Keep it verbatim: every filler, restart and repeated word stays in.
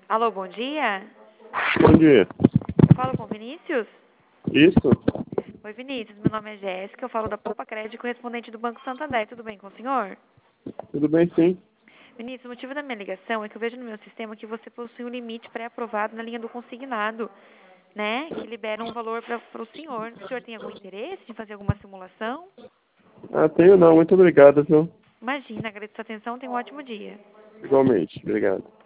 Alô, bom dia. Bom dia. Falo com o Vinícius? Isso? Oi, Vinícius. Meu nome é Jéssica. Eu falo da Poupa Crédito, correspondente do Banco Santander. Tudo bem com o senhor? Tudo bem, sim. Vinícius, o motivo da minha ligação é que eu vejo no meu sistema que você possui um limite pré-aprovado na linha do consignado, né? Que libera um valor para o senhor. O senhor tem algum interesse em fazer alguma simulação? Ah, tenho não. Muito obrigado, viu? Imagina, agradeço a atenção. Tenha um ótimo dia. Igualmente. Obrigado.